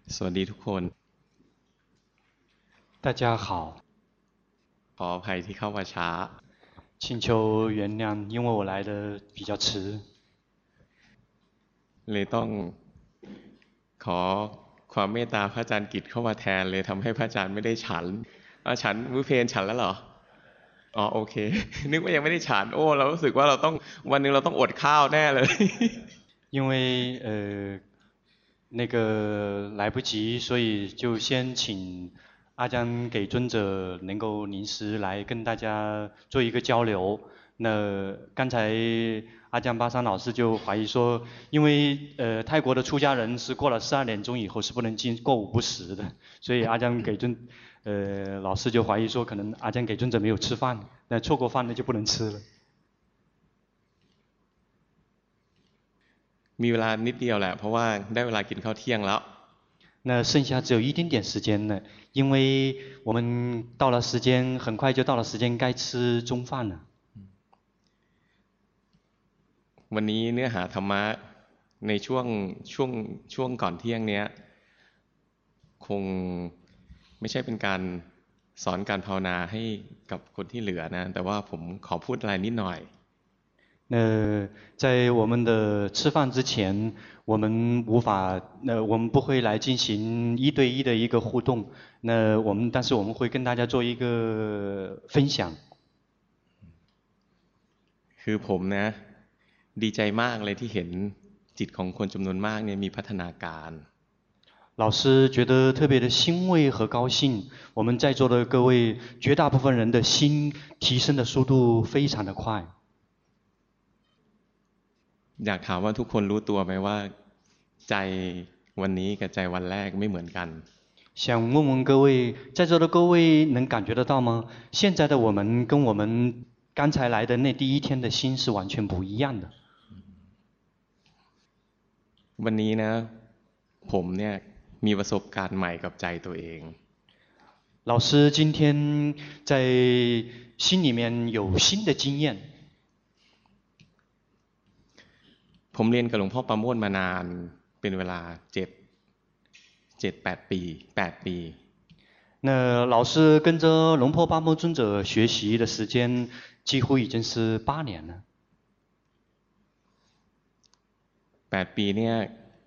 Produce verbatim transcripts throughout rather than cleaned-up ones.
สวัสดีทุกคน大家好， ขออภัยที่เข้ามาช้า请求原谅，因为我来的比较迟， เลยต้องขอความเมตตาพระอาจารย์กิจเข้ามาแทนเลยทำให้พระอาจารย์ไม่ได้ฉันอ่ะฉันมื้อเพลฉันแล้วเหรออ๋อโอเคนึกว่ายังไม่ได้ฉันโอ้เรารู้สึกว่าเราต้องวันนึงเราต้องอดข้าวแน่เลย因为呃那个来不及，所以就先请阿江给尊者能够临时来跟大家做一个交流。那刚才阿江巴桑老师就怀疑说，因为呃泰国的出家人是过了十二点钟以后是不能进过午不食的，所以阿江给尊呃老师就怀疑说，可能阿江给尊者没有吃饭，那错过饭那就不能吃了。 มีเวลานิดเดียวแหละเพราะว่าได้เวลากินข้าวเที่ยงแล้ว那剩下只有一点点时间了，因为我们到了时间，很快就到了时间该吃中饭了。 วันนี้เนื้อหาธรรมะในช่วงช่วงช่วงก่อนเที่ยงเนี้ยคงไม่ใช่เป็นการสอนการภาวนาให้กับคนที่เหลือนะแต่ว่าผมขอพูดอะไรนิดหน่อย那在我们的吃饭之前，我们无法，那我们不会来进行一对一的一个互动。那我们，但是我们会跟大家做一个分享。 คือผมนะดีใจมากเลยที่เห็นจิตของคนจำนวนมากเนี่ยมีพัฒนาการ老师觉得特别的欣慰和高兴，我们在座的各位，绝大部分人的心提升的速度非常的快。 อยากถามว่าทุกคนรู้ตัวไหมว่าใจวันนี้กับใจวันแรกไม่เหมือนกัน想问问各位，在座的各位能感觉得到吗？现在的我们跟我们刚才来的那第一天的心是完全不一样的。 วันนี้นะผมเนี่ยมีประสบการณ์ใหม่กับใจตัวเอง老师今天在心里面有新的经验。 ผมเรียนกับหลวงพ่อประโมทมานานเป็นเวลาเจ็ดเจ็ดแปดปีแปดปี那老师跟着龙坡巴摩尊者学习的时间几乎已经是八年了。 แปดปีเนี่ย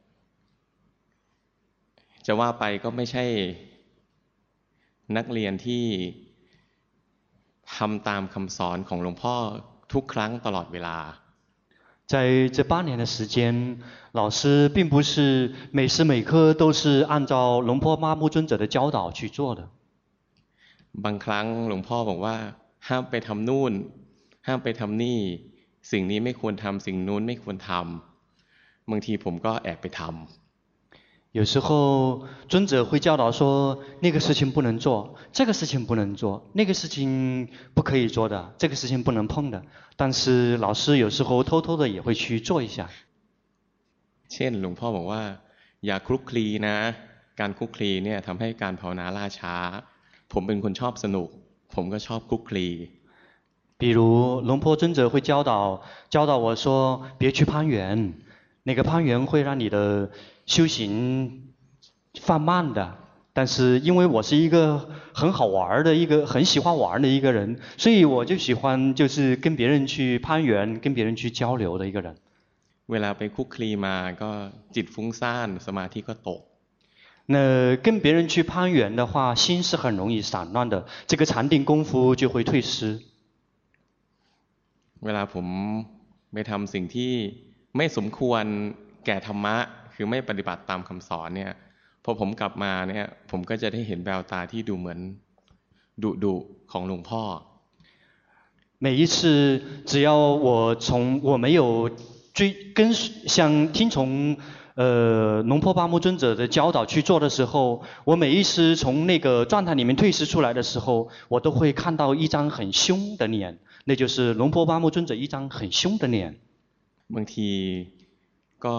จะว่าไปก็ไม่ใช่นักเรียนที่ทำตามคำสอนของหลวงพ่อทุกครั้งตลอดเวลา在这八年的时间，老师并不是每时每刻都是按照龙坡巴木尊者的教导去做的。 บางครั้งหลวงพ่อบอกว่าห้ามไปทำนู่นห้ามไปทำนี่สิ่งนี้ไม่ควรทำสิ่งนู้นไม่ควรทำบางทีผมก็แอบไปทำ有时候尊者会教导说，那个事情不能做，这个事情不能做，那个事情不可以做的，这个事情不能碰的。但是老师有时候偷偷的也会去做一下。 เช่นหลวงพ่อบอกว่าอย่าคลุกคลีนะการคลุกคลีเนี่ยทำให้การภาวนาล่าช้าผมเป็นคนชอบสนุกผมก็ชอบคลุกคลี比如龙坡尊者会教导教导我说，别去攀缘，那个攀缘会让你的修行放慢的。但是因为我是一个很好玩的一个很喜欢玩的一个人，所以我就喜欢就是跟别人去攀缘，跟别人去交流的一个人。 เวลาไปคลุกคลีมาก็จิตฟุ้งซ่านสมาธิก็ตก那跟别人去攀缘的话，心是很容易散乱的，这个禅定功夫就会退失。 เวลาผมไปทำสิ่งที่ไม่สมควรแก่ธรรมะคือไม่ปฏิบัติตามคำสอนเนี่ยพอผมกลับมาเนี่ยผมก็จะได้เห็นแววตาที่ดูเหมือนดุดุของหลวงพ่อ每一次只要我从我没有追跟想听从呃龙坡巴木尊者的教导去做的时候，我每一次从那个状态里面退失出来的时候，我都会看到一张很凶的脸，那就是龙坡巴木尊者一张很凶的脸。 บางทีก็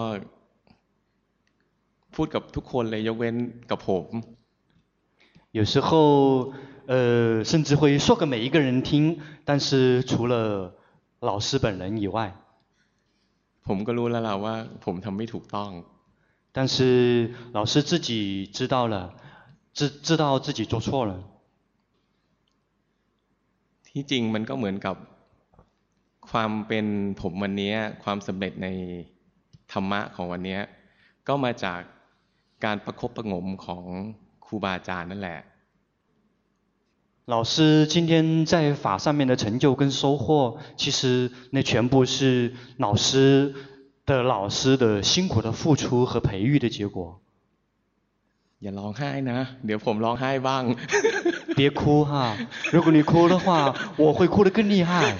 พูดกับทุกคนเลยยกเว้นกับผม有时候呃甚至会说给每一个人听，但是除了老师本人以外， ผมก็รู้แล้วล่ะว่าผมทำไม่ถูกต้อง但是老师自己知道了，知知道自己做错了。 ที่จริงมันก็เหมือนกับความเป็นผมวันนี้ความสำเร็จในธรรมะของวันนี้ก็มาจากการประคบประหงมของครูบาอาจารย์นั่นแหละ老师今天在法上面的成就跟收获，其实那全部是老师的老师的辛苦的付出和培育的结果。 อย่าร้องไห้นะเดี๋ยวผมร้องไห้บ้าง别哭哈，如果你哭的话，我会哭得更厉害。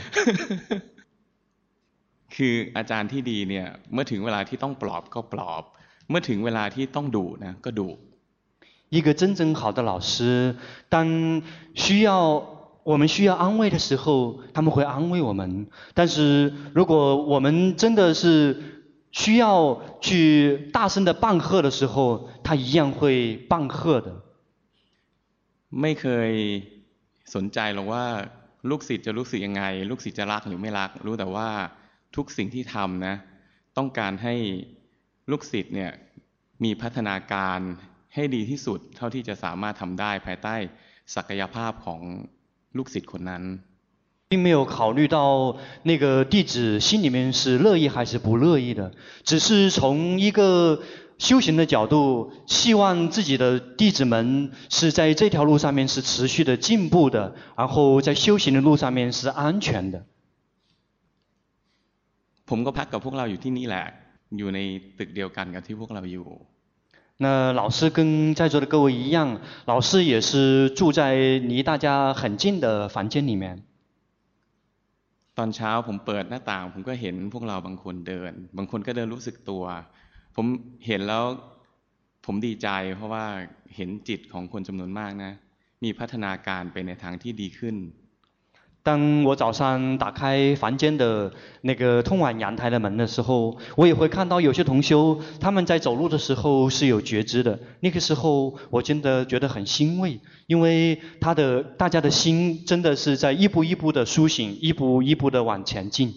คืออาจารย์ที่ดีเนี่ยเมื่อถึงเวลาที่ต้องปลอบก็ปลอบเมื่อถึงเวลาที่ต้องดุนะก็ดุ一个真正好的老师，当需要我们需要安慰的时候，他们会安慰我们。但是如果我们真的是需要去大声的棒喝的时候，他一样会棒喝的。 ไม่เคยสนใจหรอกว่าลูกศิษย์จะรู้สึกยังไงลูกศิษย์จะรักหรือไม่รักรู้แต่ว่าทุกสิ่งที่ทำนะต้องการให้ลูกศิษย์เนี่ยมีพัฒนาการให้ดีที่สุดเท่าที่จะสามารถทำได้ภายใต้ศักยภาพของลูกศิษย์คนนั้น并没有考虑到那个弟子心里面是乐意还是不乐意的，只是从一个修行的角度，希望自己的弟子们是在这条路上面是持续的进步的，然后在修行的路上面是安全的。 ผมก็พักกับพวกเราอยู่ที่นี่แหละอยู่ในตึกเดียวกันกับที่พวกเราอยู่那老师跟在座的各位一样，老师也是住在离大家很近的房间里面。 ตอนเช้าผมเปิดหน้าต่างผมก็เห็นพวกเราบางคนเดินบางคนก็เดินรู้สึกตัวผมเห็นแล้วผมดีใจเพราะว่าเห็นจิตของคนจำนวนมากนะมีพัฒนาการไปในทางที่ดีขึ้น当我早上打开房间的那个通往阳台的门的时候，我也会看到有些同修他们在走路的时候是有觉知的。那个时候我真的觉得很欣慰，因为他的大家的心真的是在一步一步的苏醒，一步一步的往前进。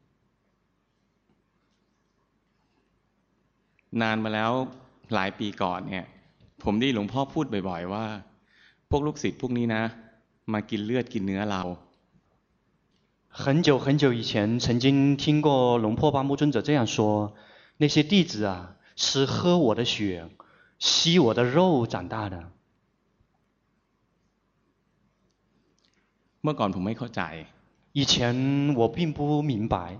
นานมาแล้วหลายปีก่อนเนี่ยผมได้หลวงพ่อพูดบ่อยๆว่าพวกลูกศิษย์พวกนี้นะมากินเลือดกินเนื้อเรา很久很久以前，曾经听过龙坡巴木尊者这样说：那些弟子啊，是喝我的血、吸我的肉长大的。 เมื่อก่อนผมไม่เข้าใจ以前我并不明白。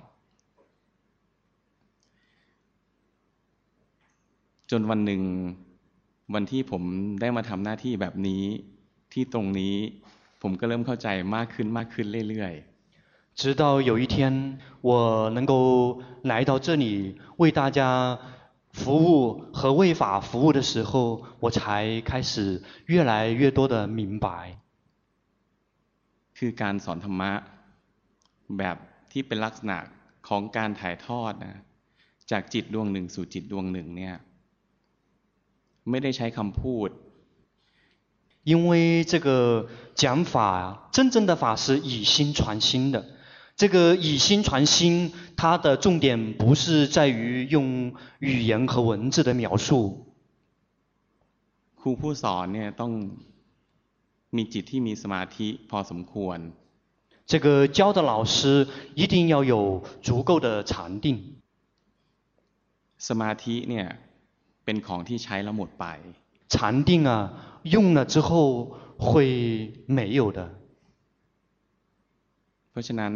จนวันหนึ่งวันที่ผมได้มาทำหน้าที่แบบนี้ที่ตรงนี้ผมก็เริ่มเข้าใจมากขึ้นมากขึ้นเรื่อยๆ直到有一天我能够来到这里为大家服务和为法服务的时候，我才开始越来越多的明白。 คือการสอนธรรมะแบบที่เป็นลักษณะของการถ่ายทอดนะจากจิตดวงหนึ่งสู่จิตดวงหนึ่งเนี่ยไม่ได้ใช้คำพูด因为这个讲法真正的法是以心传心的，这个以心传心它的重点不是在于用语言和文字的描述。 ครูผู้สอนเนี่ยต้องมีจิตที่มีสมาธิพอสมควร这个教的老师一定要有足够的禅定。 สมาธิเนี่ยเป็นของที่ใช้แล้วหมดไป禅定啊用了之后会没有的。 เพราะฉะนั้น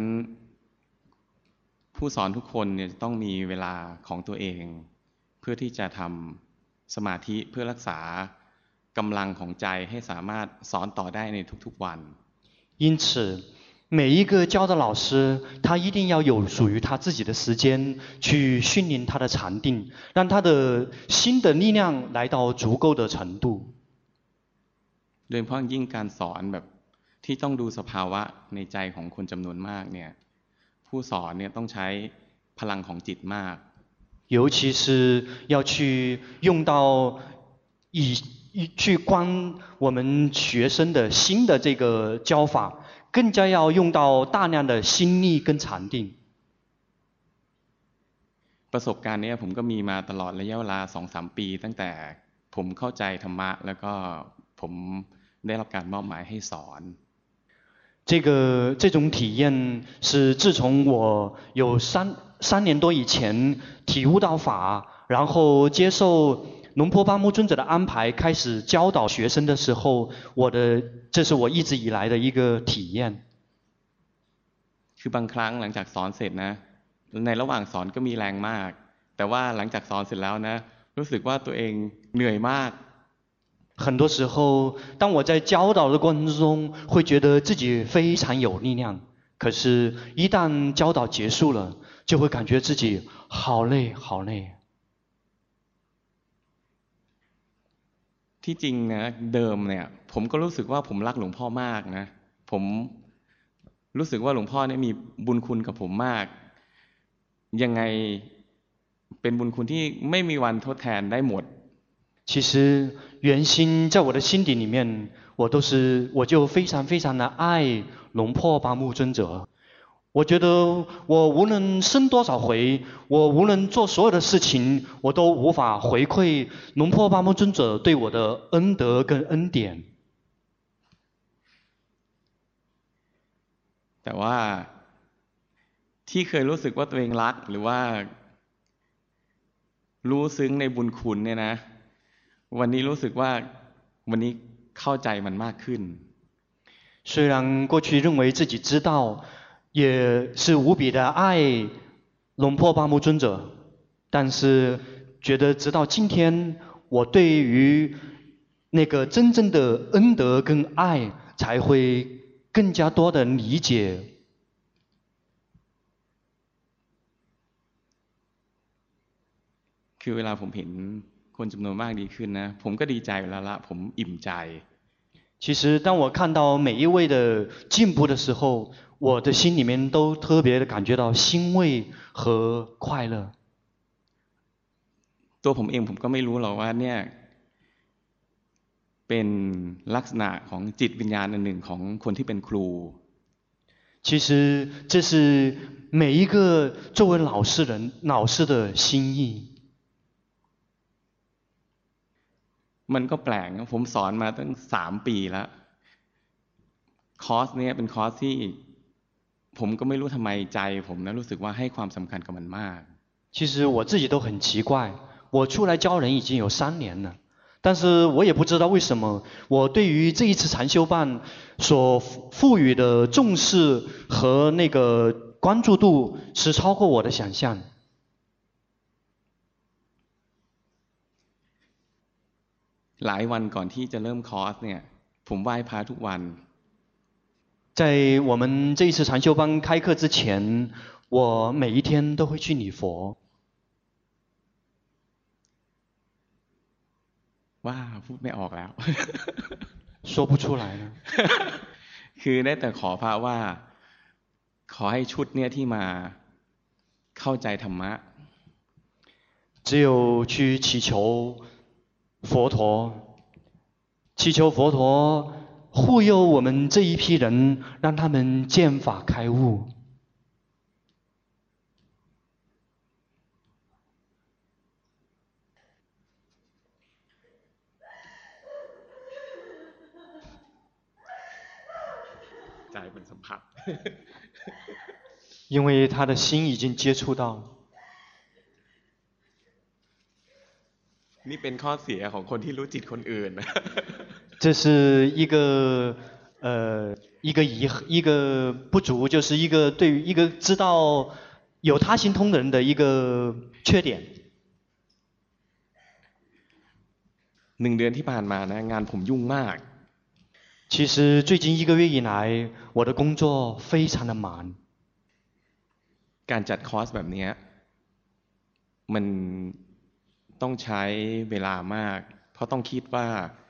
ผู้สอนทุกคนเนี่ยต้องมีเวลาของตัวเองเพื่อที่จะทำสมาธิเพื่อรักษากำลังของใจให้สามารถสอนต่อได้ในทุกๆวัน因此每一个教的老师他一定要有属于他自己的时间去训练他的禅定，让他的心的力量来到足够的程度。 โดยเฉพาะยิ่งการสอนแบบที่ต้องดูสภาวะในใจของคนจำนวนมากเนี่ยผู้สอนเนี่ยต้องใช้พลังของจิตมาก尤其是要去用到以去观我们学生的心的这个教法，更加要用到大量的心力跟禅定。 ปประสบการณ์นี้ผมก็มีมาตลอดระยะเวลา สองถึงสาม ปีตั้งแต่ผมเข้าใจธรรมะแล้วก็ผมได้รับการมอบหมายให้สอน这个这种体验是自从我有三三年多以前体悟到法，然后接受龙坡巴木尊者的安排，开始教导学生的时候，我的这是我一直以来的一个体验。 คือบางครั้งหลังจากสอนเสร็จนะในระหว่างสอนก็มีแรงมากแต่ว่าหลังจากสอนเสร็จแล้วนะรู้สึกว่าตัวเองเหนื่อยมาก很多时候，当我在教导的过程中，会觉得自己非常有力量。可是，一旦教导结束了，就会感觉自己好累，好累。 ที่จริงนะเดิมเนี่ยผมก็รู้สึกว่าผมรักหลวงพ่อมากนะผมรู้สึกว่าหลวงพ่อเนี่ยมีบุญคุณกับผมมากยังไงเป็นบุญคุณที่ไม่มีวันทดแทนได้หมด其实原心在我的心底里面，我都是我就非常非常的爱龙破巴木尊者。我觉得我无论生多少回，我无论做所有的事情，我都无法回馈龙破巴木尊者对我的恩德跟恩典。 แต่ว่าที่เคยรู้สึกว่าตัวเองรักหรือว่ารู้ซึ้งในบุญคุณเนี่ยนะวันนี้รู้สึกว่าวันนี้เข้าใจมันมากขึ้น虽然过去认为自己知道也是无比的爱龙破巴木尊者但是觉得直到今天我对于那个真正的恩德跟爱才会更加多的理解คือเวลาผมเห็นคนจำนวนมากดีขึ้นนะผมก็ดีใจแล้วละผมอิ่มใจ其实当我看到每一位的进步的时候我的心里面都特别的感觉到欣慰和快乐ตัวผมเองผมก็ไม่รู้หรอกว่าเนี่ยเป็นลักษณะของจิตวิญญาณอันหนึ่งของคนที่เป็นครู其实这是每一个作为老师人老师的心意มันก็แปลกนะผมสอนมาตั้งสามปีแล้วคอร์สนี้เป็นคอร์สที่ผมก็ไม่รู้ทำไมใจผมนะรู้สึกว่าให้ความสำคัญกับมันมาก其实我自己都很奇怪我出来教人已经有三年了但是我也不知道为什么我对于这一次禅修班所赋予的重视和那个关注度是超过我的想象หลายวันก่อนที่จะเริ่มคอร์สเนี่ยผมไหว้พระทุกวัน在我们这一次禅修班开课之前我每一天都会去礼佛ว่าพูดไม่ออกแล้ว说不出来了คือได้แต่ขอพระว่าขอให้ชุดเนี่ยที่มาเข้าใจธรรมะ只有去祈求佛陀祈求佛陀护佑我们这一批人让他们见法开悟ใจมันสัมผัส因为他的心已经接触到นี่เป็นข้อเสียของคนที่รู้จิตคนอื่น这是一个呃一个遗一个不足就是一个对于一个知道有他心通的人的一个缺点หนึ่งเดือนที่ผ่านมานะงานผมยุ่งมาก其实最近一个月以来我的工作非常的忙การจัดคอร์สแบบนี้มันต้องใช้เวลามากเพราะต้องคิดว่า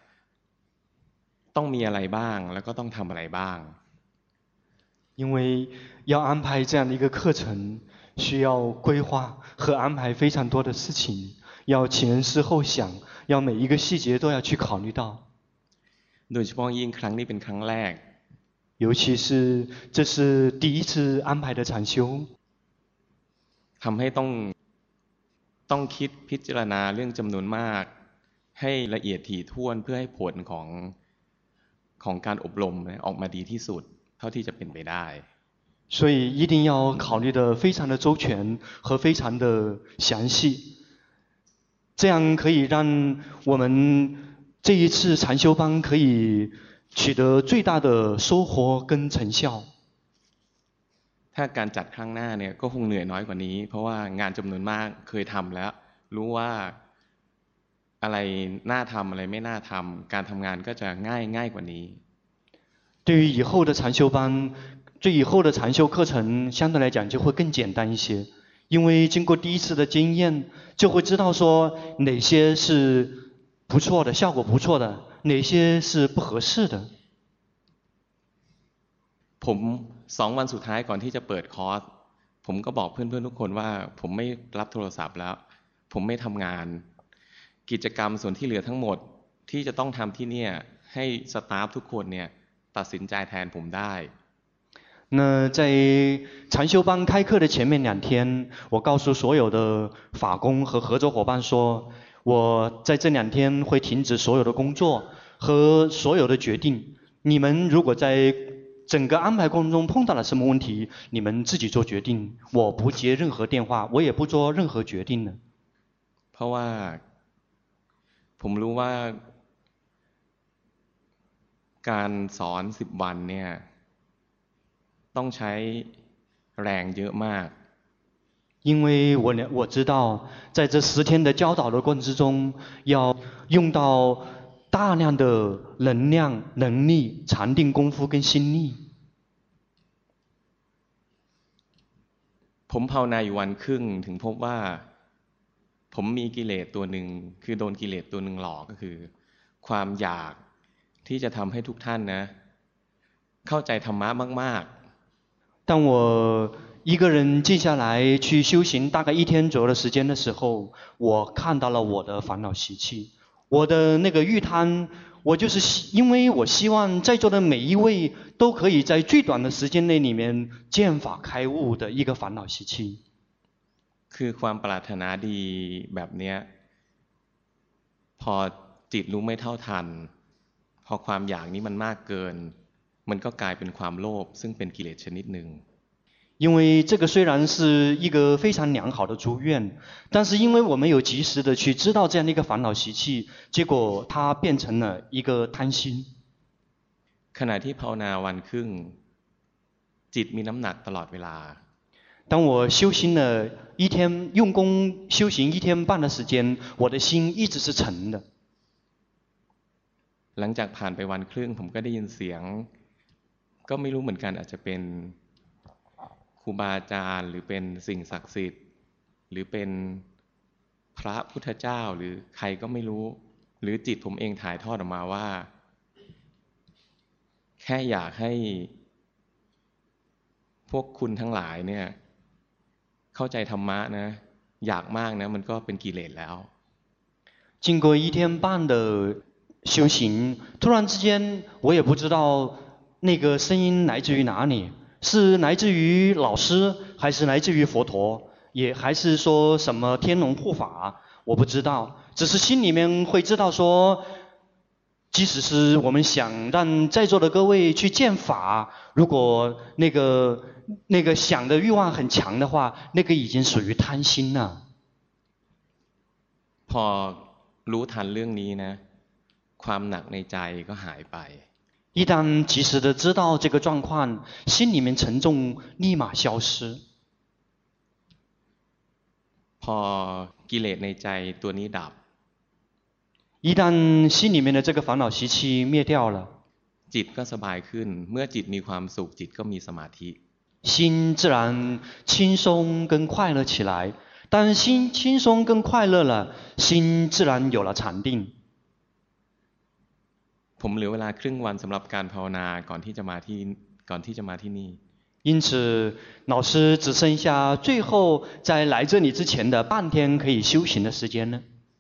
ต้องมีอะไรบ้างแล้วก็ต้องทำอะไรบ้าง因为要安排这样的一个课程需要规划和安排非常多的事情要前思后想要每一个细节都要去考虑到โดยเฉพาะยิ่งครั้งนี้เป็นครั้งแรก尤其是这是第一次安排的禅修ทำให้ต้องต้องคิดพิจารณาเรื่องจำนวนมากให้ละเอียดถี่ถ้วนเพื่อให้ผลของของการอบรมออกมาดีที่สุดเท่าที่จะเป็นไปได้所以一定要考虑得非常的周全和非常的详细，这样可以让我们这一次禅修班可以取得最大的收获跟成效。 ถ้าการจัดครั้งหน้าเนี่ยก็คงเหนื่อยน้อยกว่านี้เพราะว่างานจำนวนมากเคยทำแล้วรู้ว่าอะไรน่าทำอะไรไม่น่าทำการทำงานก็จะง่ายง่ายกว่านี้对于以后的禅修班对以后的禅修课程相对来讲就会更简单一些，因为经过第一次的经验就会知道说哪些是不错的效果不错的哪些是不合适的。 ผมสองวันสุดท้ายก่อนที่จะเปิดคอร์สผมก็บอกเพื่อนๆทุกคนว่าผมไม่รับโทรศัพท์แล้วผมไม่ทำงานกิจกรรมส่วนที่เหลือทั้งหมดที่จะต้องทำที่เนี่ยให้สตาฟทุกคนเนี่ยตัดสินใจแทนผมได้那在禅修班开课的前面两天，我告诉所有的法工和合作伙伴说，我在这两天会停止所有的工作和所有的决定。你们如果在整个安排过程中碰到了什么问题，你们自己做决定，我不接任何电话，我也不做任何决定的。 เพราะว่าผมรู้ว่าการสอนสิบวันเนี่ยต้องใช้แรงเยอะมาก因为我我知道在这十天的教导的过程之中要用到大量的能量能力禅定功夫跟心力ผมภาวนาอยู่วันครึ่งถึงพบว่าผมมีกิเลสตัวหนึ่งคือโดนกิเลสตัวหนึ่งหลอกก็คือความอยากที่จะทำให้ทุกท่านนะเข้าใจธรรมะมากๆ当我一个人静下来去修行大概一天左右的时间的时候，我看到了我的烦恼习气，我的那个欲贪，我就是因为我希望在座的每一位都可以在最短的时间内里面见法开悟的一个烦恼习气。 คือความปรารถนาดีแบบเนี้ยพอจิตรู้ไม่เท่าทันพอความอยากนี้มันมากเกินมันก็กลายเป็นความโลภซึ่งเป็นกิเลสชนิดหนึ่ง因为这个虽然是一个非常良好的祝愿，但是因为我们有及时的去知道这样的一个烦恼习气，结果它变成了一个贪心。 ขณะที่ภาวนาวันครึ่งจิตมีน้ำหนักตลอดเวลา当我修行了一天用功修行一天半的时间，我的心一直是沉的。 หลังจากผ่านไปวันครึ่งผมก็ได้ยินเสียงก็ไม่รู้เหมือนกันอาจจะเป็นครูบาอาจารย์หรือเป็นสิ่งศักดิ์สิทธิ์หรือเป็นพระพุทธเจ้าหรือใครก็ไม่รู้หรือจิตผมเองถ่ายทอดออกมาว่าแค่อยากให้พวกคุณทั้งหลายเนี่ยเข้าใจธรรมะนะอยากมากนะมันก็เป็นกิเลสแล้ว经过一天半的修行，突然之间我也不知道那个声音来自于哪里，是来自于老师还是来自于佛陀，也还是说什么天龙护法，我不知道，只是心里面会知道说即使是我们想让在座的各位去见法，如果那个那个想的欲望很强的话，那个已经属于贪心了。 พอรู้ทันเรื่องนี้นะความหนักในใจก็หายไป一旦及时的知道这个状况，心里面沉重立马消失。 พอกิเลสในใจตัวนี้ดับ一旦心里面的这个烦恼习气灭掉了， จิตก็สบายขึ้นเมื่อจิตมีความสุขจิตก็มีสมาธิ心自然轻松跟快乐起来。当心轻松跟快乐了，心自然有了禅定。 ผมเหลือเวลาครึ่งวันสำหรับการภาวนาก่อนที่จะมาที่ก่อนที่จะมาที่นี่因此老师只剩下最后在来这里之前的半天可以修行的时间呢。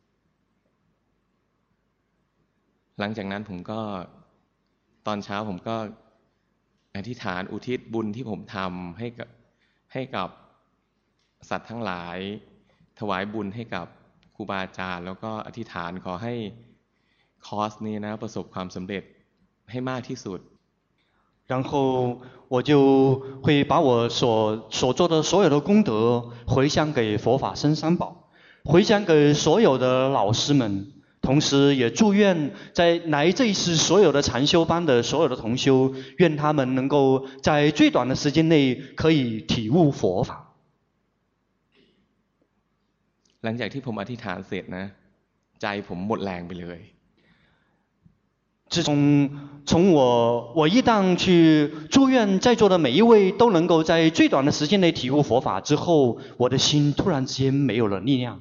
หลังจากนั้นผมก็ตอนเช้าผมก็อธิษฐานอุทิศบุญที่ผมทำให้กับให้กับสัตว์ทั้งหลายถวายบุญให้กับครูบาอาจารย์แล้วก็อธิษฐานขอให้คอร์สนี้นะประสบความสำเร็จให้มากที่สุด然后我就会把我所所做的所有的功德回向给佛法僧三宝，回向给所有的老师们，同时也祝愿在来这一次所有的禅修班的所有的同修，愿他们能够在最短的时间内可以体悟佛法。 หลังจากที่ผมอธิษฐานเสร็จนะใจผมหมดแรงไปเลย自从从我我一旦去祝愿在座的每一位都能够在最短的时间内体悟佛法之后，我的心突然之间没有了力量。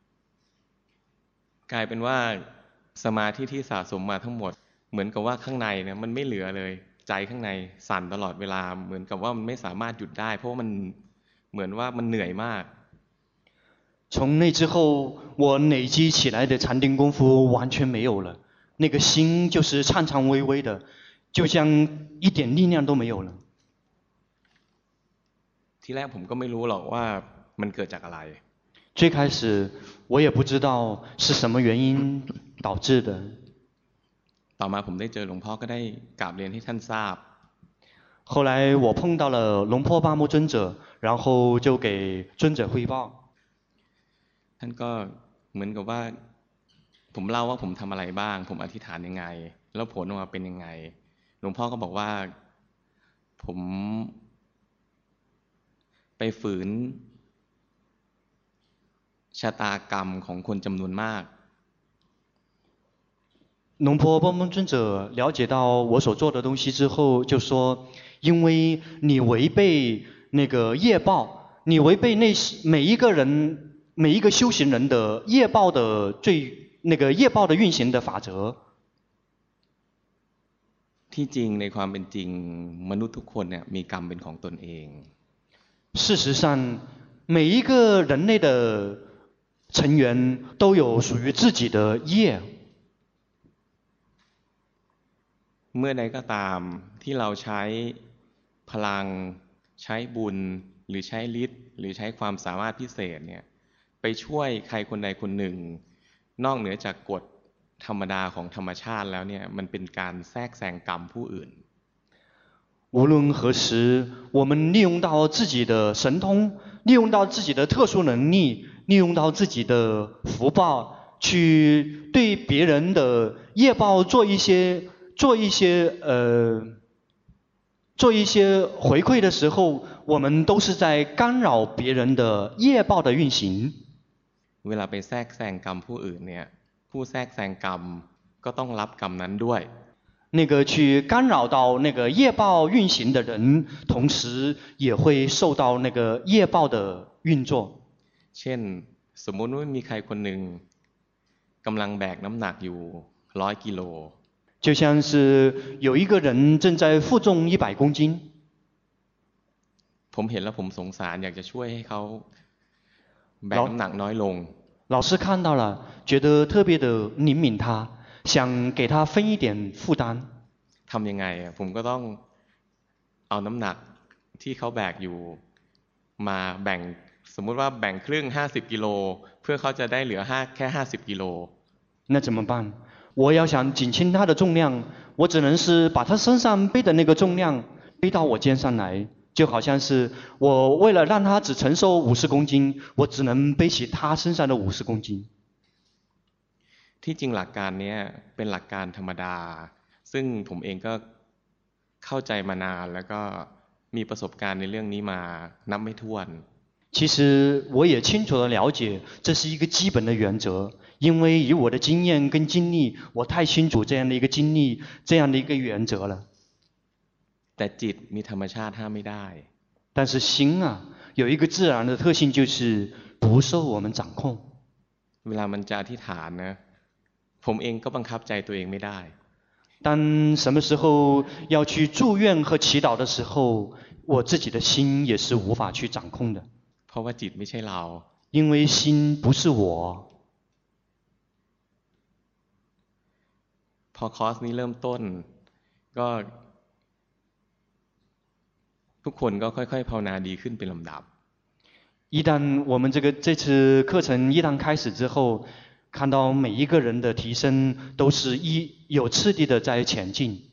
กลายเป็นว่าสมาธิที่สะสมมาทั้งหมดเหมือนกับว่าข้างในเนี่ยมันไม่เหลือเลยใจข้างในสั่นตลอดเวลาเหมือนกับว่ามันไม่สามารถหยุดได้เพราะว่ามันเหมือนว่ามันเหนื่อยมาก从那之后，我累积起来的禅定功夫完全没有了。那个心就是颤颤巍巍的，就像一点力量都没有了。 ทีแรกผมก็ไม่รู้หรอกว่ามันเกิดจากอะไร最开始我也不知道是什么原因导致的。 ต่อมาผมได้เจอหลวงพ่อก็ได้กราบเรียนให้ท่านทราบ后来我碰到了龙坡巴木尊者，然后就给尊者汇报。 ท่านก็เหมือนกับว่าผมเล่าว่าผมทำอะไรบ้างผมอธิษฐานยังไงแล้วผลออกมาเป็นยังไงหลวงพ่อก็บอกว่าผมไปฝืนชะตากรรมของคนจำนวนมาก龙坡波蒙尊者了解到我所做的东西之后，就说：因为你违背那个业报，你违背那每一个人、每一个修行人的业报的最那个业报的运行的法则。 ที่จริงในความเป็นจริงมนุษย์ทุกคนเนี่ยมีกรรมเป็นของตนเอง事实上，每一个人类的成员都有属于自己的业。 เมื่อใดก็ตามที่เราใช้พลังใช้บุญหรือใช้ฤทธิ์หรือใช้ความสามารถพิเศษเนี่ยไปช่วยใครคนใดคนหนึ่งนอกเหนือจากกฎธรรมดาของธรรมชาติแล้วเนี่ยมันเป็นการแทรกแซงกรรมผู้อื่น无论何时，我们利用到自己的神通，利用到自己的特殊能力，利用到自己的福报，去对别人的业报做一些做一些呃做一些回馈的时候，我们都是在干扰别人的业报的运行。 เวลาไปแทรกแซงกรรมผู้อื่นเนี่ยผู้แทรกแซงกรรมก็ต้องรับกรรมนั้นด้วย那个去干扰到那个业报运行的人，同时也会受到那个业报的运作。 เช่นสมมุติว่ามีใครคนหนึ่งกำลังแบกน้ำหนักอยู่ร้อยกิโล就像是有一个人正在负重一百公斤。 ผมเห็นแล้วผมสงสารอยากจะช่วยให้เขาแบกน้ำหนักน้อยลง老师看到了，觉得特别的怜悯他，想给他分一点负担。 ทำยังไงผมก็ต้องเอาน้ำหนักที่เขาแบกอยู่มาแบ่งสมมุติว่าแบ่งครึ่งห้าสิบกิโลเพื่อเขาจะได้เหลือแค่ห้าสิบกิโล那怎么办？我要想减轻他的重量，我只能是把他身上背的那个重量背到我肩上来，就好像是我为了让他只承受五十公斤，我只能背起他身上的五十公斤。 ที่จริงหลักการนี้เป็นหลักการธรรมดาซึ่งผมเองก็เข้าใจมานานแล้วก็มีประสบการณ์ในเรื่องนี้มานับไม่ถ้วน其实我也清楚的了解，这是一个基本的原则，因为以我的经验跟经历，我太清楚这样的一个经历，这样的一个原则了。 แต่จิตมีธรรมชาติห้ามไม่ได้但是心啊，有一个自然的特性，就是不受我们掌控。 เวลามันจะอธิษฐานนะผมเองก็บังคับใจตัวเองไม่ได้当什么时候要去祝愿和祈祷的时候，我自己的心也是无法去掌控的。 เพราะว่าจิตไม่ใช่เรา因为心不是我。 พอคอร์สนี้เริ่มต้นก็ทุกคนก็ค่อยๆภาวนาดีขึ้นเป็นลำดับ一旦我们这个这次课程一旦开始之后，看到每一个人的提升都是一有次第的在前进。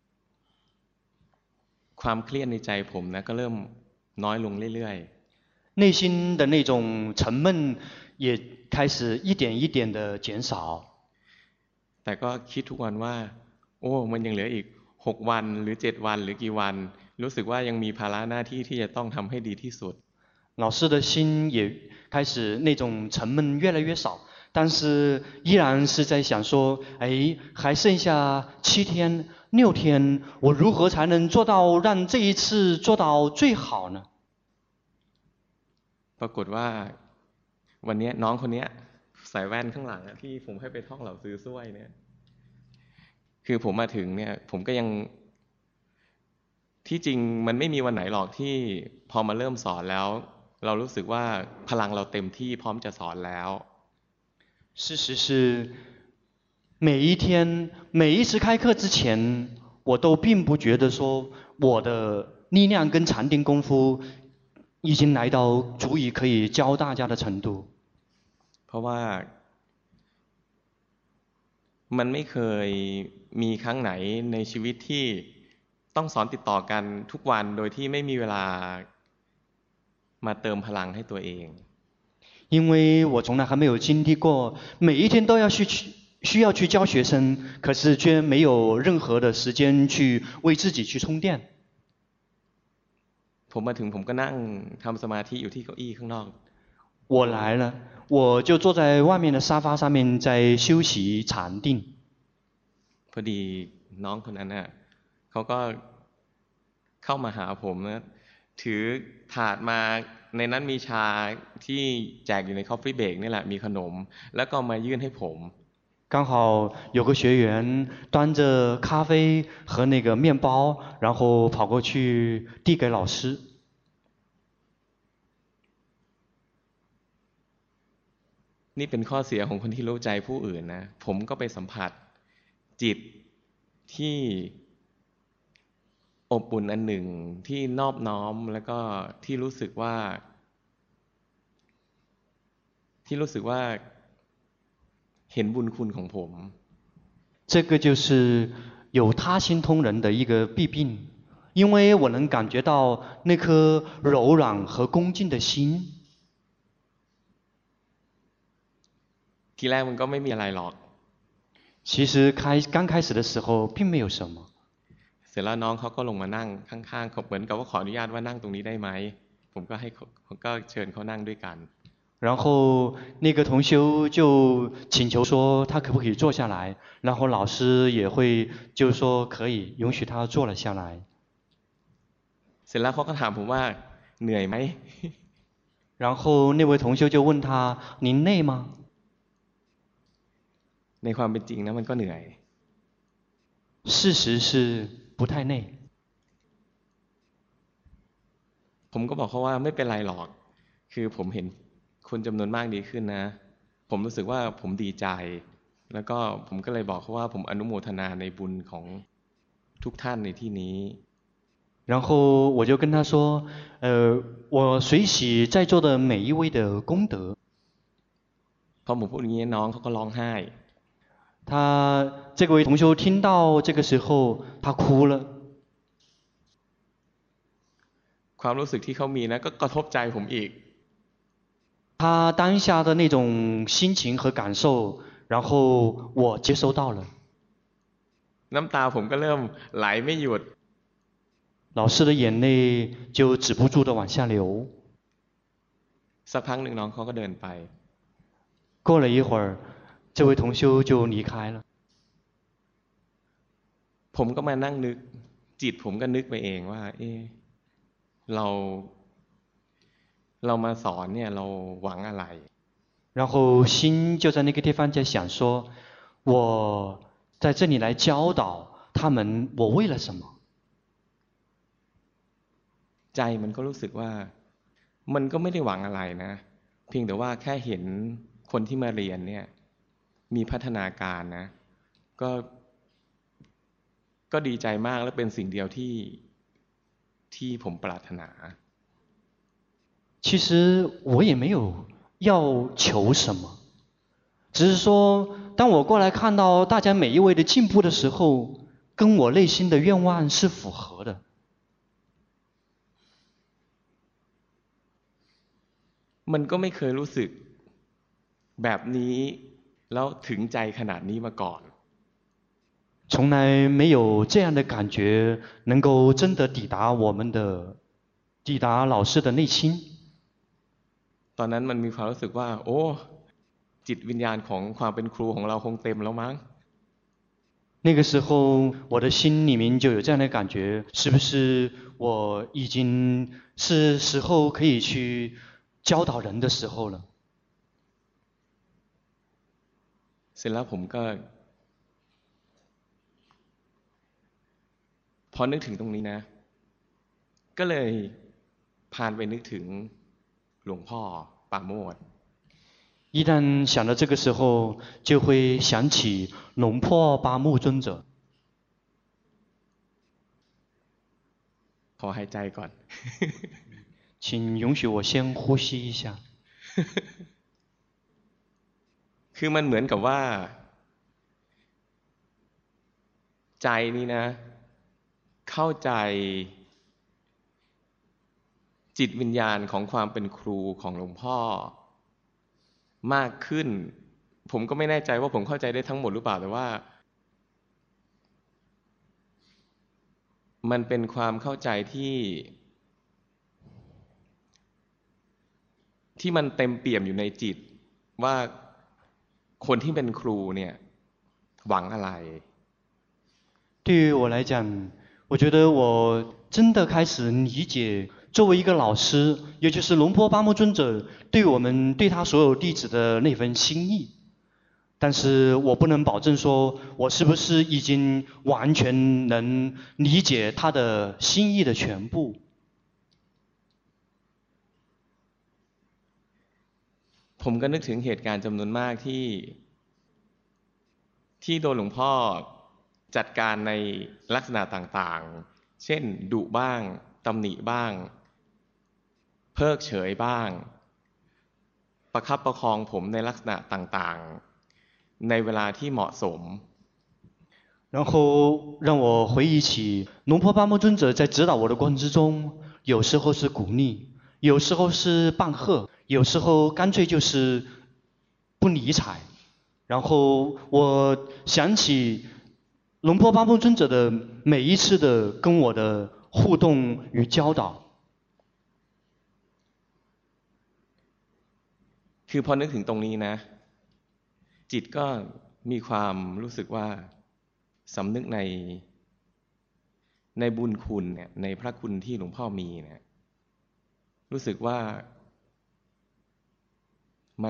ความเครียดในใจผมนะก็เริ่มน้อยลงเรื่อยๆ内心的那种沉闷也开始一点一点的减少。 แต่ก็คิดทุกวันว่าโอ้มันยังเหลืออีกหกวันหรือเจ็ดวันหรือกี่วันรู้สึกว่ายังมีภาระหน้าที่ที่จะต้องทำให้ดีที่สุด老师的心也开始那种沉闷越来越少，但是依然是在想说，哎，还剩下七天、六天，我如何才能做到让这一次做到最好呢？ ปรากฏว่าวันนี้น้องคนนี้ใส่แว่นข้างหลังที่ผมให้ไปท่องเหล่าซื้อซ้วยเนี่ยคือผมมาถึงเนี่ยผมก็ยังที่จริงมันไม่มีวันไหนหรอกที่พอมาเริ่มสอนแล้วเรารู้สึกว่าพลังเราเต็มที่พร้อมจะสอนแล้ว事实是每一天每一次开课之前我都并不觉得说我的力量跟禅定功夫已经来到足以可以教大家的程度เพราะว่ามันไม่เคยมีครั้งไหนในชีวิตที่ต้องสอนติดต่อกันทุกวันโดยที่ไม่มีเวลามาเติมพลังให้ตัวเอง因为我从来还没有经历过每一天都要去需要去教学生可是却没有任何的时间去为自己去充电ผมมาถึงผมก็นั่งทำสมาธิอยู่ที่เก้าอี้ข้างนอก我来了我就坐在外面的沙发上面在休息禅定พอดีน้องคนนั้นน่ะเขาก็เข้ามาหาผมนะถือถาดมาในนั้นมีชาที่แจกอยู่ใน Coffee Break นี่แหละมีขนมแล้วก็มายื่นให้ผม刚好有个学员端着咖啡和那个面包然后跑过去递给老师นี่เป็นข้อเสียของคนที่รู้ใจผู้อื่นนะผมก็ไปสัมผัสจิตที่อบอุ่นอันหนึ่งที่นอบน้อมแล้วก็ที่รู้สึกว่าที่รู้สึกว่าเห็นบุญคุณของผม这个就是有他心通人的一个弊病因为我能感觉到那颗柔软和恭敬的心ทีแรกมันก็ไม่มีอะไรหรอก其实开刚开始的时候并没有什么เสร็จแล้วน้องเขาก็ลงมานั่งข้างๆเขาเหมือนกับว่าขออนุญาตว่านั่งตรงนี้ได้ไหมผมก็ให้ก็เชิญเขานั่งด้วยกัน然后那个同修就请求说他可不可以坐下来然后老师也会就说可以允许他坐了下来เสร็จแล้วเขาก็ถามผมว่าเหนื่อยไหม然后那位同修就问他您累吗ในความเป็นจริงนะมันก็เหนื่อย事实是不太累ผมก็บอกเขาว่าไม่เป็นไรหรอกคือผมเห็นคนจำนวนมากดีขึ้นนะผมรู้สึกว่าผมดีใจแล้วก็ผมก็เลยบอกเขาว่าผมอนุโมทนาในบุญของทุกท่านในที่นี้然后我就跟他说呃我随喜在座的每一位的功德พอผมพูดอย่างนี้น้องเขาก็ร้องไห้他这位同修听到这个时候他哭了ความรู้สึกที่เขามีนะก็กระทบใจผมอีก他当下的那种心情和感受然后我接收到了น้ำตาผมก็เริ่มไหลไม่หยุด老师的眼泪就止不住的往下流สักพักหนึ่งน้องเขาก็เดินไป过了一会儿这位同修就离开了ผมก็มานั่งนึกจิตผมก็นึกไปเองว่าเออเราเรามาสอนเนี่ยเราหวังอะไร然后心就在那个地方在想说我在这里来教导他们我为了什么ใจมันก็รู้สึกว่ามันก็ไม่ได้หวังอะไรนะเพียงแต่ว่าแค่เห็นคนที่มาเรียนเนี่ยมีพัฒนาการนะก็ก็ดีใจมากและเป็นสิ่งเดียวที่ที่ผมปรารถนา其实我也没有要求什么，只是说，当我过来看到大家每一位的进步的时候，跟我内心的愿望是符合的。 มันก็ไม่เคยรู้สึกแบบนี้แล้วถึงใจขนาดนี้มาก่อน从来没有这样的感觉，能够真的抵达我们的，抵达老师的内心。 ตอนนั้นมันมีความรู้สึกว่าโอ้จิตวิญญาณของความเป็นครูของเราคงเต็มแล้วมั้ง那个时候，我的心里面就有这样的感觉，是不是我已经是时候可以去教导人的时候了？ เสร็จแล้วผมก็พอนึกถึงตรงนี้นะก็เลยพานไปนึกถึงหลวงพ่อปราโมทย์一旦想到这个时候，就会想起龙破巴木尊者。 ขอหายใจก่อน请允许我先呼吸一下。 คือมันเหมือนกับว่าใจนี่นะเข้าใจจิตวิญญาณของความเป็นครูของหลวงพ่อมากขึ้นผมก็ไม่แน่ใจว่าผมเข้าใจได้ทั้งหมดหรือเปล่าแต่ว่ามันเป็นความเข้าใจที่ที่มันเต็มเปี่ยมอยู่ในจิตว่าคนที่เป็นครูเนี่ยหวังอะไร对于我来讲，我觉得我真的开始理解，作为一个老师，也就是龙坡巴木尊者对我们对他所有弟子的那份心意。但是我不能保证说我是不是已经完全能理解他的心意的全部。 ผมก็นึกถึงเหตุการณ์จำนวนมากที่ที่โดนหลวงพ่อจัดการในลักษณะต่างๆเช่นดุบ้างตำหนิบ้างเพิกเฉยบ้างประคับประคองผมในลักษณะต่างๆในเวลาที่เหมาะสม然后让我回忆起龙坡巴木尊者在指导我的过程之中，有时候是鼓励，有时候是棒喝，有时候干脆就是不理睬。然后我想起龙坡巴木尊者的每一次的跟我的互动与教导。 คือพอนึกถึงตรงนี้นะจิตก็มีความรู้สึกว่าสำนึกในในบุญคุณเนี่ยในพระคุณที่หลวงพ่อมีเนี่ยรู้สึกว่ามัน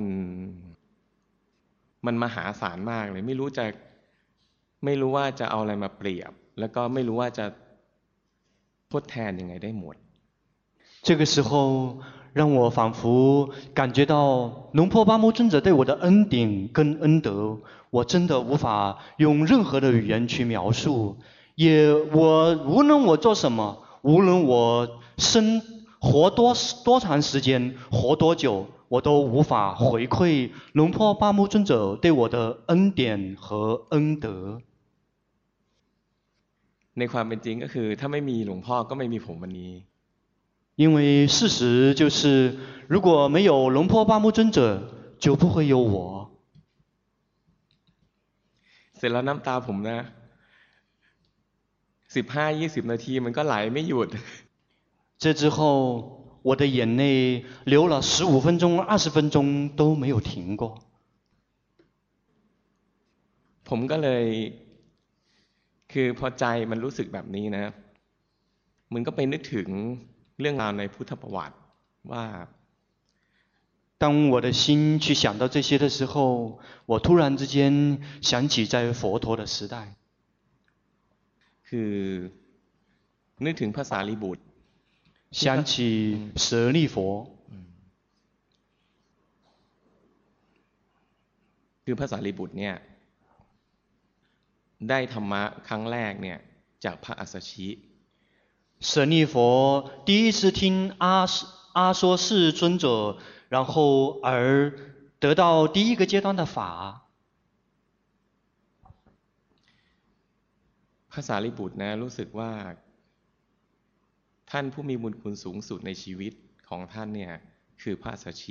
มันมหาศาลมากเลยไม่รู้จะไม่รู้ว่าจะเอาอะไรมาเปรียบแล้วก็ไม่รู้ว่าจะทดแทนยังไงได้หมด这个时候让我仿佛感觉到龙坡巴木尊者对我的恩典跟恩德，我真的无法用任何的语言去描述，也我无论我做什么，无论我生活多多长时间，活多久，我都无法回馈龙坡巴木尊者对我的恩典和恩德。 ในความเป็นจริงก็คือถ้าไม่มีหลวงพ่อก็ไม่มีผมวันนี้因为事实就是，如果没有龙坡巴木尊者，就不会有我。 เสร็จแล้วน้ำตาผมนะสิบห้ายี่สิบนาทีมันก็ไหลไม่หยุด这之后，我的眼泪流了十五分钟、二十分钟都没有停过。 ผมก็เลยคือพอใจมันรู้สึกแบบนี้นะมันก็ไปนึกถึงเรื่องราวในพุทธประวัติว่า当我的心去想到这些的时候，我突然之间想起在佛陀的时代， คือนึกถึงพระสารีบุตร想起舍利佛。 คือพระสารีบุตรเนี่ยได้ธรรมะครั้งแรกเนี่ยจากพระอัสสชิ舍利佛第一次听阿阿阿说示尊者，然后而得到第一个阶段的法。 พระสารีบุตรนะรู้สึกว่าท่านผู้มีบุญคุณสูงสุดในชีวิตของท่านเนี่ยคือพระสัชชิ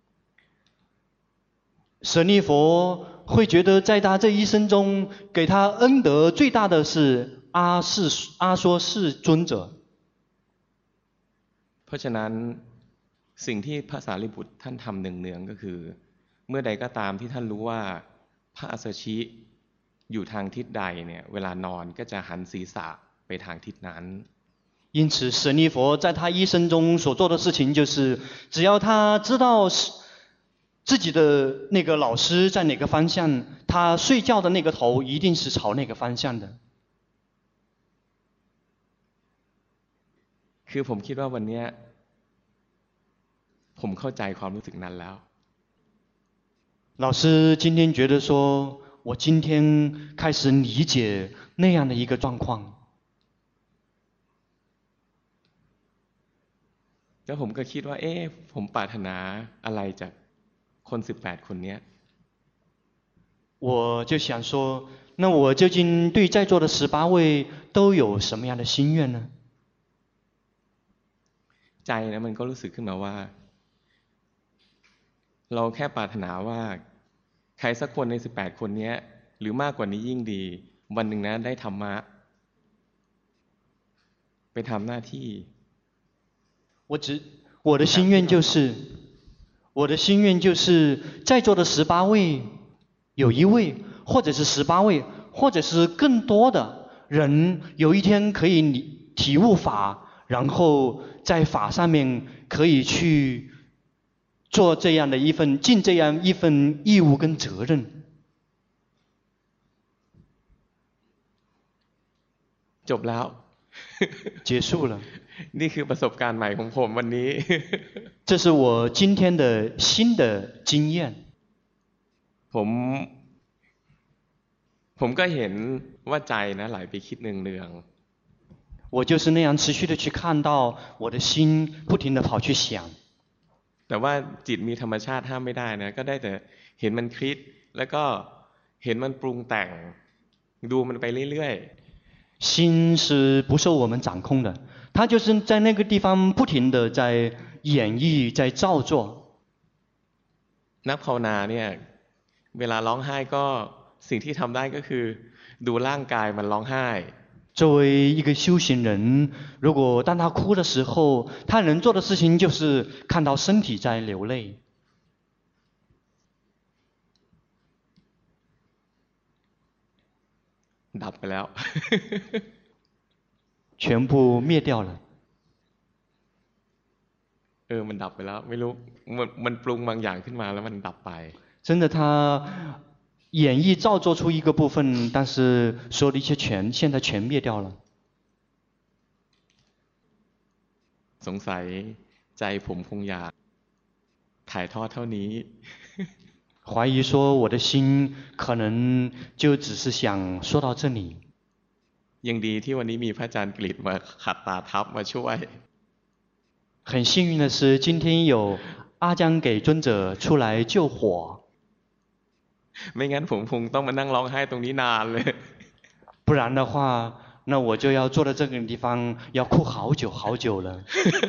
舍利佛会觉得在他这一生中给他恩德最大的是阿是阿说示尊者。 เพราะฉะนั้นสิ่งที่พระสารีบุตรท่านทำเนืองๆก็คือเมื่อใดก็ตามที่ท่านรู้ว่าพระอัสสชิอยู่ทางทิศใดเนี่ยเวลานอนก็จะหันศีรษะไปทางทิศนั้น因此舍利佛在他一生中所做的事情就是只要他知道自己的那个老师在哪个方向，他睡觉的那个头一定是朝那个方向的。 คือผมคิดว่าวันนี้ผมเข้าใจความรู้สึกนั้นแล้ว老师今天觉得说我今天开始理解那样的一个状况。 แล้วผมก็คิดว่าเอ๊ะผมปรารถนาอะไรจากคนสิบแปดคนนี้我就想说那我究竟对在座的十八位都有什么样的心愿呢？ ใจนะมันก็รู้สึกขึ้นมาว่าเราแค่ปรารถนาว่าใครสักคนในสิบแปดคนนี้หรือมากกว่านี้ยิ่งดีวันหนึ่งนะได้ธรรมะไปทำหน้าที่我只我的心愿就是我的心愿就是在座的十八位有一位或者是十八位或者是更多的人有一天可以体悟法，然后在法上面可以去做这样的一份尽这样一份义务跟责任。 จบแล้ว结束了。 นี่คือประสบการณ์ใหม่ของผมวันนี้这是我今天的新的经验。 ผมผมก็เห็นว่าใจนะไหลไปคิดเนืองๆ我就是那样持续的去看到我的心不停的跑去想。 แต่ว่าจิตมีธรรมชาติห้ามไม่ได้นะก็ได้แต่เห็นมันคิดแล้วก็เห็นมันปรุงแต่งดูมันไปเรื่อยๆ心是不受我们掌控的，它就是在那个地方不停的在演绎在造作。 นักภาวนาเนี่ยเวลาร้องไห้ก็สิ่งที่ทำได้ก็คือดูร่างกายมันร้องไห้作为一个修行人，如果当他哭的时候，他能做的事情就是看到身体在流泪。 ดับไปแล้ว全部灭掉了。 เออมันดับไปแล้วไม่รู้มันมันปรุงบางอย่างขึ้นมาแล้วมันดับไป真的他演绎造作出一个部分，但是所有的一切全现在全灭掉了。 สงสัยใจผมคงอยากถ่ายทอดเท่านี้怀疑说我的心可能就只是想说到这里。 ยังดีที่วันนี้มีพระอาจารย์กฤษมาขัดตาทับมาช่วย很幸运的是今天有阿姜给尊者出来救火。 ไม่งั้นผมคงต้องมานั่งร้องไห้ตรงนี้นานเลย不然的话那我就要坐在这个地方要哭好久好久了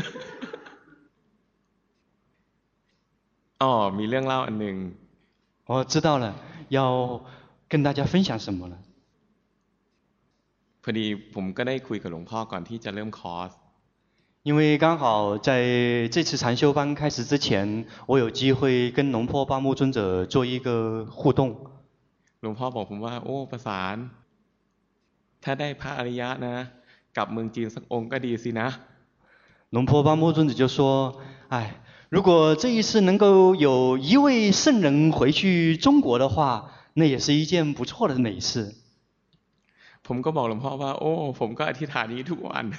อ๋อมีเรื่องเล่าอันนึง我知道了要跟大家分享什么了พอดีผมก็ได้คุยกับหลวงพ่อก่อนที่จะเริ่มคอร์ส因为刚好在这次禅修班开始之前我有机会跟龙坡巴木尊者做一个互动หลวงพ่อบอกผมว่าโอ้ประสานถ้าได้พระอริยะนะกลับเมืองจีนสักองค์ก็ดีสินะ龙坡巴木尊者就说哎如果这一次能够有一位圣人回去中国的话那也是一件不错的美事ผมก็บอกหลวงพ่อว่าโอ้ผมก็อธิษฐานนี้ทุกวัน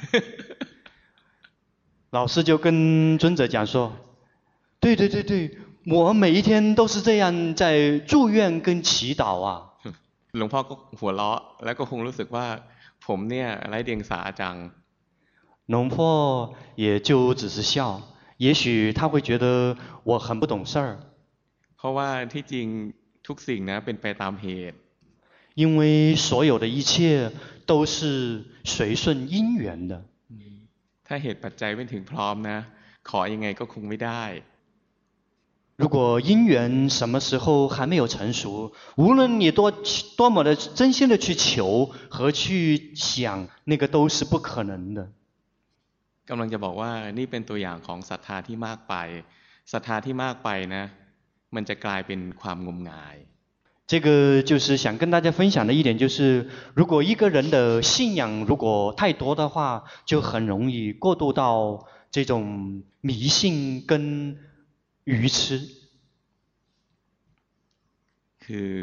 老师就跟尊者讲说对对对对我每一天都是这样在祝愿跟祈祷啊หลวงพ่อก็หัวเราะแล้วก็คงรู้สึกว่าผมเนี่ยไร้เดียงสาจัง龙坡也就只是笑也许他会觉得我很不懂事儿。 เพราะว่าที่จริงทุกสิ่งนะเป็นไปตามเหตุ因为所有的一切都是随顺因缘的。 ถ้าเหตุปัจจัยไม่ถึงพร้อมนะขอยังไงก็คงไม่ได้如果因缘什么时候还没有成熟，无论你多多么的真心的去求和去想，那个都是不可能的。 กำลังจะบอกว่านี่เป็นตัวอย่างของศรัทธาที่มากไปศรัทธาที่มากไปนะมันจะกลายเป็นความงมงาย这个就是想跟大家分享的一点，就是如果一个人的信仰如果太多的话，就很容易过渡到这种迷信跟愚痴。 คือ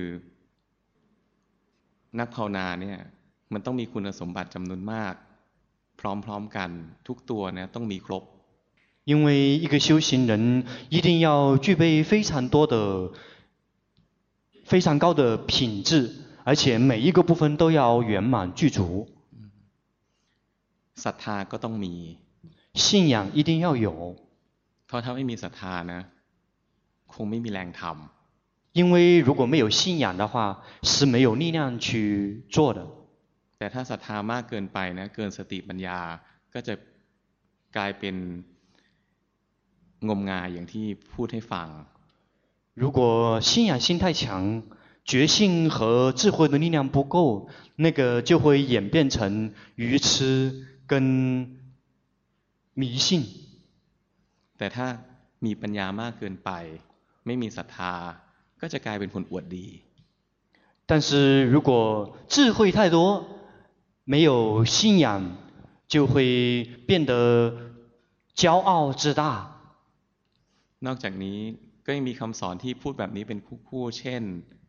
นักภาวนาเนี่ยมันต้องมีคุณสมบัติจำนวนมากพร้อมๆกันทุกตัวเนี่ยต้องมีครบ因为一个修行人一定要具备非常多的、非常高的品质，而且每一个部分都要圆满具足。 ศรัทธาก็ต้องมี信仰一定要有， เพราะถ้าไม่มีศรัทธานะคงไม่มีแรงทำ因为如果没有信仰的话，是没有力量去做的。 แต่ถ้าศรัทธามากเกินไปนะเกินสติปัญญาก็จะกลายเป็นงมงายอย่างที่พูดให้ฟัง如果信仰心太强，觉性和智慧的力量不够，那个就会演变成愚痴跟迷信。 แต่ถ้ามีปัญญามากเกินไปไม่มีศรัทธาก็จะกลายเป็นคนอวดดี但是如果智慧太多，没有信仰，就会变得骄傲自大。 นอกจากนี้ก็ยังมีคำสอนที่พูดแบบนี้เป็นคู่ๆเช่น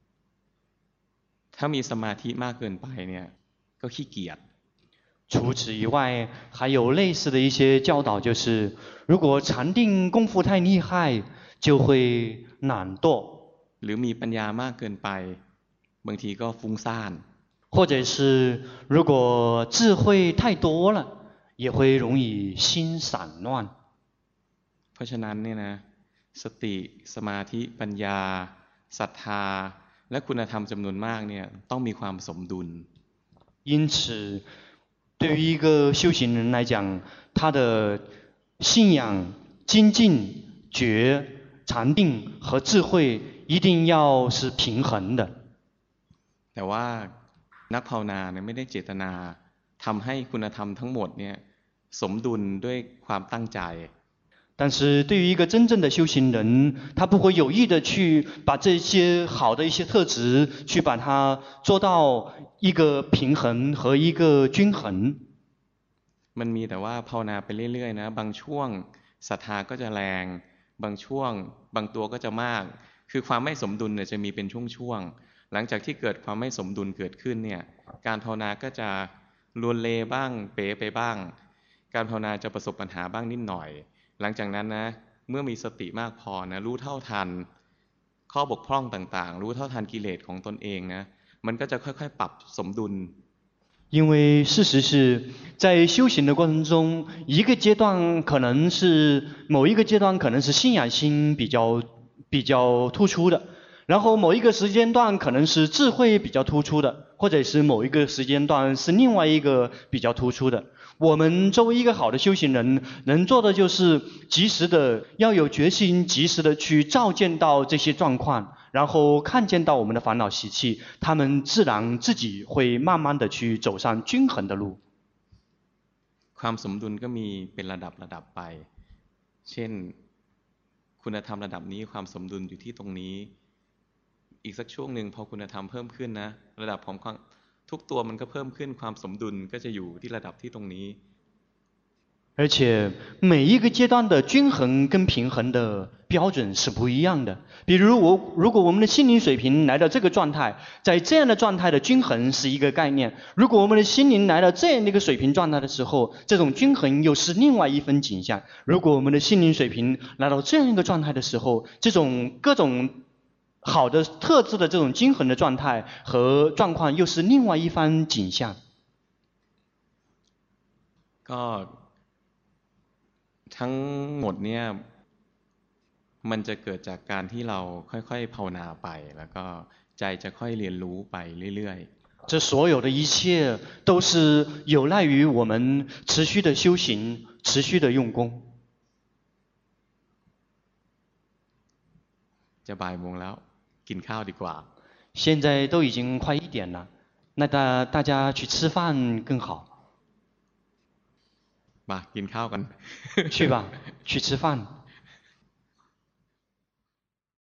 ถ้ามีสมาธิมากเกินไปเนี่ยก็ขี้เกียจ除此以外，还有类似的一些教导，就是如果禅定功夫太厉害，就会懒惰， หรือมีปัญญามากเกินไปบางทีก็ฟุ้งซ่าน或者是如果智慧太多了，也会容易心散乱。 เพราะฉะนั้นเนี่ยนะสติสมาธิปัญญาศรัทธาและคุณธรรมจำนวนมากเนี่ยต้องมีความสมดุล因此，对于一个修行人来讲，他的信仰、精进、觉、禅定和智慧一定要是平衡的。 แต่ว่านักภาวนาเนี่ยไม่ได้เจตนาทำให้คุณธรรมทั้งหมดเนี่ยสมดุลด้วยความตั้งใจ但是对于一个真正的修行人，他不会有意的去把这些好的一些特质，去把它做到一个平衡和一个均衡。 มันมีแต่ว่าภาวนาไปเรื่อยๆนะบางช่วงศรัทธาก็จะแรงบางช่วงบางตัวก็จะมากคือความไม่สมดุลเนี่ยจะมีเป็นช่วงๆหลังจากที่เกิดความไม่สมดุลเกิดขึ้นเนี่ยการภาวนาก็จะลวนเลบ้างเป๋ไปบ้างการภาวนาจะประสบปัญหาบ้างนิดหน่อยหลังจากนั้นนะเมื่อมีสติมากพอนะรู้เท่าทันข้อบกพร่องต่างๆรู้เท่าทันกิเลสของตนเองนะมันก็จะค่อยๆปรับสมดุล因为事实是在修行的过程中，一个阶段可能是某一个阶段可能是信仰心比较比较突出的，然后某一个时间段可能是智慧比较突出的，或者是某一个时间段是另外一个比较突出的。我们作为一个好的修行人，能做的就是及时的要有决心，及时的去照见到这些状况，然后看见到我们的烦恼习气，他们自然自己会慢慢的去走上均衡的路。 ความสมดุลก็มีเป็นระดับระดับไปเช่นคุณธรรมระดับนี้ความสมดุลอยู่ที่ตรงนี้อีกสักช่วงหนึ่งพอคุณธรรมเพิ่มขึ้นนะระดับของความทุกตัวมันก็เพิ่มขึ้นความสมดุลก็จะอยู่ที่ระดับที่ตรงนี้而且每一个阶段的均衡跟平衡的标准是不一样的。比如我，如果我们的心灵水平来到这个状态，在这样的状态的均衡是一个概念；如果我们的心灵来到这样的一个水平状态的时候，这种均衡又是另外一番景象。如果我们的心灵水平来到这样一个状态的时候，这种各种好的特质的这种均衡的状态和状况又是另外一番景象。 ก็ทั้งหมดเนี่ยมันจะเกิดจากการที่เราค่อยๆภาวนาไปแล้วก็ใจจะค่อยเรียนรู้ไปเรื่อยๆ这所有的一切都是有赖于我们持续的修行，持续的用功。 จะบ่ายโมงแล้วกินข้าวดีกว่า现在都已经快一点了，那大大家去吃饭更好。 มากินข้าวกัน去吧，去吃饭。